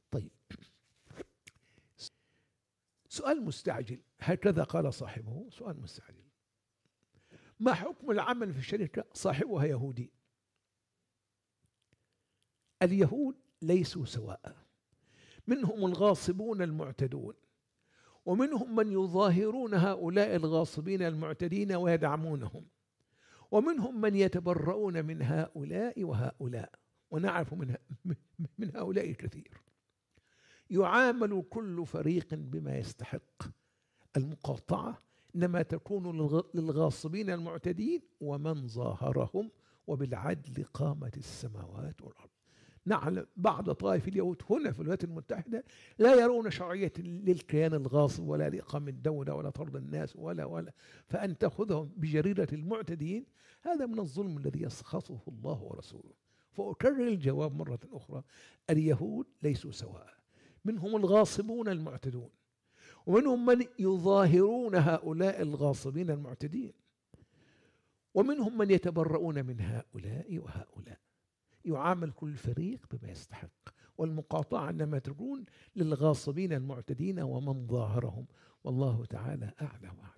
طيب، سؤال مستعجل، هكذا قال صاحبه، سؤال مستعجل: ما حكم العمل في الشركة صاحبها يهودي؟ اليهود ليسوا سواء، منهم الغاصبون المعتدون، ومنهم من يظاهرون هؤلاء الغاصبين المعتدين ويدعمونهم، ومنهم من يتبرؤون من هؤلاء وهؤلاء، ونعرف من هؤلاء الكثير. يعامل كل فريق بما يستحق. المقاطعة إنما تكون للغاصبين المعتدين ومن ظاهرهم، وبالعدل قامت السماوات والأرض. نعلم بعض طائف اليهود هنا في الولايات المتحدة لا يرون شرعية للكيان الغاصب ولا لإقامة الدولة ولا طرد الناس ولا فأن تأخذهم بجريرة المعتدين هذا من الظلم الذي يسخطه الله ورسوله. فأكرر الجواب مرة أخرى: اليهود ليسوا سواء، منهم الغاصبون المعتدون، ومنهم من يظاهرون هؤلاء الغاصبين المعتدين، ومنهم من يتبرؤون من هؤلاء وهؤلاء. يعامل كل فريق بما يستحق، والمقاطعة إنما تكون للغاصبين المعتدين ومن ظاهرهم، والله تعالى أعلى وأعلم.